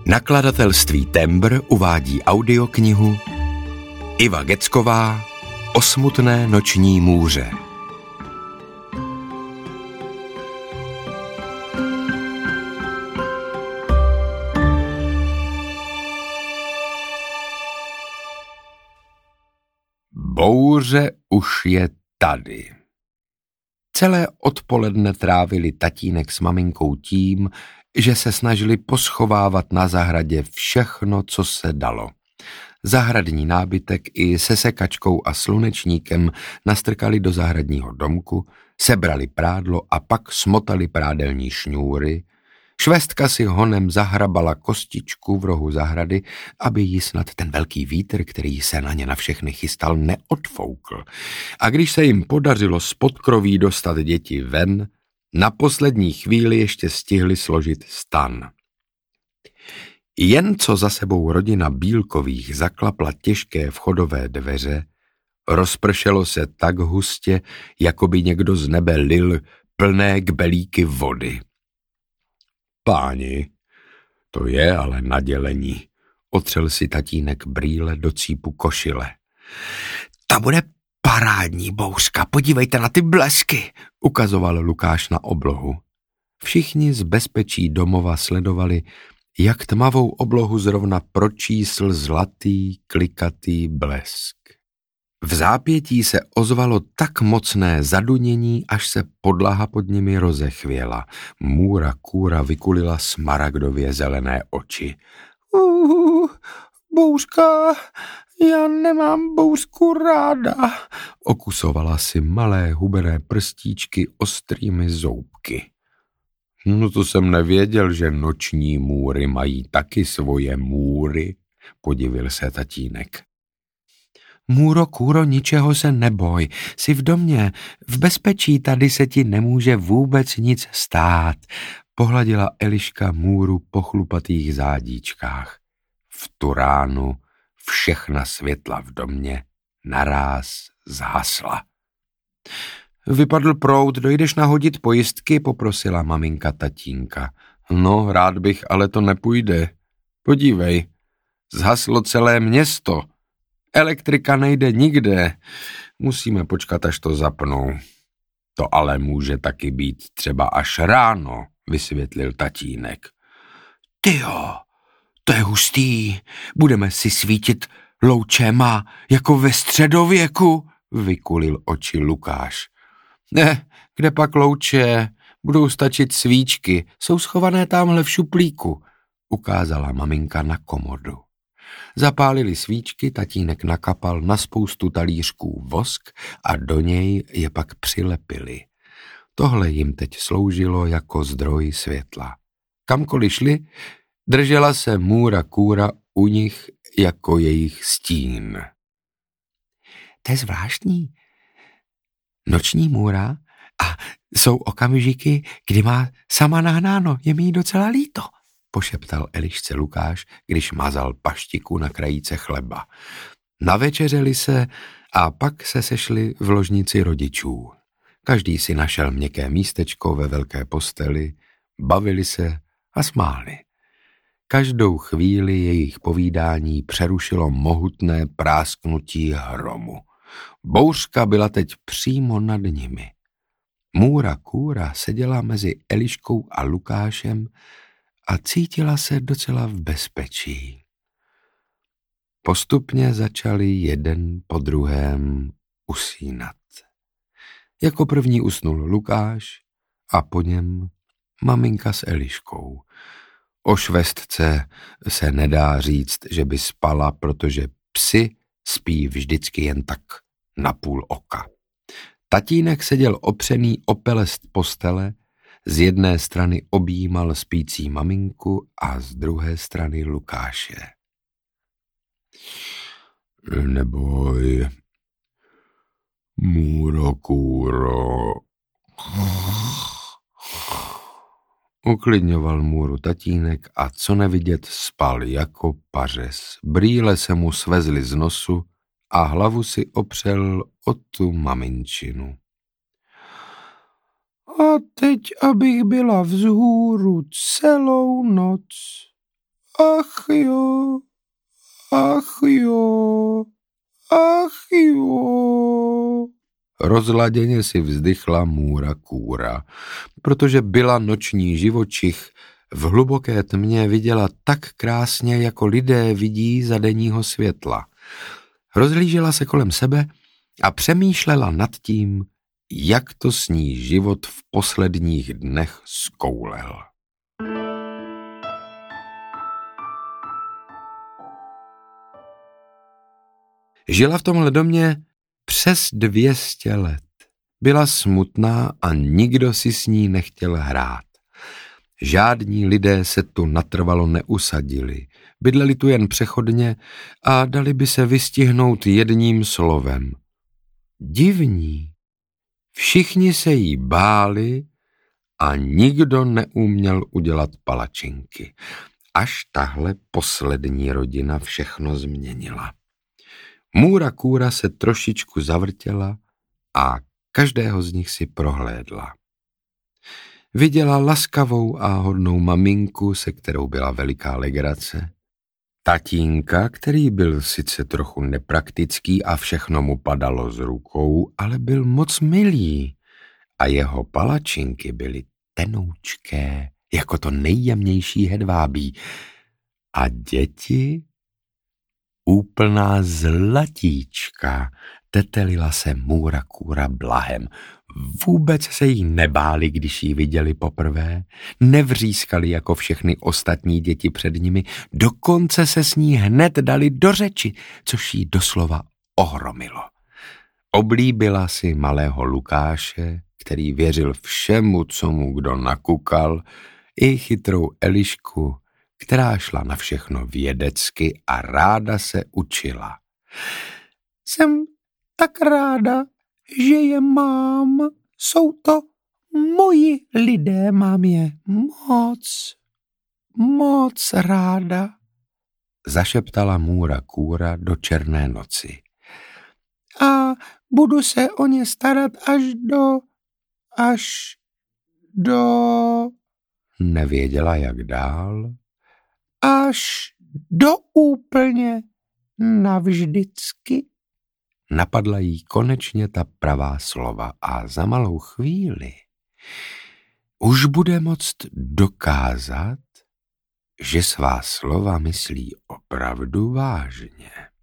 Nakladatelství Tembr uvádí audioknihu Iva Gecková O smutné noční můře. Bouře už je tady. Celé odpoledne trávili tatínek s maminkou tím, že se snažili poschovávat na zahradě všechno, co se dalo. Zahradní nábytek i se sekačkou a slunečníkem nastrkali do zahradního domku, sebrali prádlo a pak smotali prádelní šňůry. Švestka si honem zahrabala kostičku v rohu zahrady, aby jí snad ten velký vítr, který se na ně na všechny chystal, neodfoukl. A když se jim podařilo z podkroví dostat děti ven, na poslední chvíli ještě stihli složit stan. Jen co za sebou rodina Bílkových zaklapla těžké vchodové dveře, rozpršelo se tak hustě, jako by někdo z nebe lil plné kbelíky vody. Páni, to je ale nadělení, otřel si tatínek brýle do cípu košile. To bude parádní bouřka, podívejte na ty blesky, ukazoval Lukáš na oblohu. Všichni z bezpečí domova sledovali, jak tmavou oblohu zrovna pročísl zlatý, klikatý blesk. V zápětí se ozvalo tak mocné zadunění, až se podlaha pod nimi rozechvěla. Můra kůra vykulila smaragdově zelené oči. Bouřka, já nemám bouřku ráda, okusovala si malé hubené prstíčky ostrými zoubky. No to jsem nevěděl, že noční můry mají taky svoje můry, podivil se tatínek. Můro, kůro, ničeho se neboj, jsi v domě, v bezpečí, tady se ti nemůže vůbec nic stát, pohladila Eliška můru po chlupatých zádíčkách. V tu ránu všechna světla v domě naráz zhasla. Vypadl proud, dojdeš nahodit pojistky, poprosila maminka tatínka. No, rád bych, ale to nepůjde. Podívej, zhaslo celé město. Elektrika nejde nikde. Musíme počkat, až to zapnou. To ale může taky být třeba až ráno, vysvětlil tatínek. Tyjo, to je hustý. Budeme si svítit loučema jako ve středověku, vykulil oči Lukáš. Ne, kde pak louče, budou stačit svíčky, jsou schované tamhle v šuplíku, ukázala maminka na komodu. Zapálili svíčky, tatínek nakapal na spoustu talířků vosk a do něj je pak přilepili. Tohle jim teď sloužilo jako zdroj světla. Kamkoliv šli, držela se můra kůra u nich jako jejich stín. To je zvláštní. Noční můra a jsou okamžiky, kdy má sama nahnáno, je mi jí docela líto, pošeptal Elišce Lukáš, když mazal paštiku na krajíce chleba. Navečeřeli se a pak se sešli v ložnici rodičů. Každý si našel měkké místečko ve velké posteli, bavili se a smáli. Každou chvíli jejich povídání přerušilo mohutné prásknutí hromu. Bouřka byla teď přímo nad nimi. Můra kůra seděla mezi Eliškou a Lukášem a cítila se docela v bezpečí. Postupně začali jeden po druhém usínat. Jako první usnul Lukáš a po něm maminka s Eliškou. O švestce se nedá říct, že by spala, protože psi spí vždycky jen tak na půl oka. Tatínek seděl opřený o pelest postele, z jedné strany objímal spící maminku a z druhé strany Lukáše. Neboj, můro kůro, uklidňoval můru tatínek a co nevidět spal jako pařez. Brýle se mu svezly z nosu a hlavu si opřel o tu maminčinu. A teď, abych byla vzhůru celou noc. Ach jo, ach jo, ach jo. Rozladěně si vzdychla Můra kůra, protože byla noční živočich, v hluboké tmě viděla tak krásně, jako lidé vidí za denního světla. Rozhlížela se kolem sebe a přemýšlela nad tím, jak to s ní život v posledních dnech zkoulel. Žila v tomhle domě přes 200 let. Byla smutná a nikdo si s ní nechtěl hrát. Žádní lidé se tu natrvalo neusadili, bydleli tu jen přechodně a dali by se vystihnout jedním slovem. Divní. Všichni se jí báli a nikdo neuměl udělat palačinky. Až tahle poslední rodina všechno změnila. Můra kůra se trošičku zavrtěla a každého z nich si prohlédla. Viděla laskavou a hodnou maminku, se kterou byla veliká legrace, tatínka, který byl sice trochu nepraktický a všechno mu padalo z rukou, ale byl moc milý a jeho palačinky byly tenoučké, jako to nejjemnější hedvábí. A děti? Úplná zlatíčka, tetelila se Můra kůra blahem. Vůbec se jí nebáli, když ji viděli poprvé, nevřískali jako všechny ostatní děti před nimi, dokonce se s ní hned dali do řeči, což jí doslova ohromilo. Oblíbila si malého Lukáše, který věřil všemu, co mu kdo nakukal, i chytrou Elišku, která šla na všechno vědecky a ráda se učila. Jsem tak ráda, že je mám. Jsou to moji lidé, mám je moc ráda, zašeptala Můra kůra do černé noci. A budu se o ně starat až do... Nevěděla, jak dál. Až do úplně navždycky. Napadla jí konečně ta pravá slova a za malou chvíli už bude moct dokázat, že svá slova myslí opravdu vážně.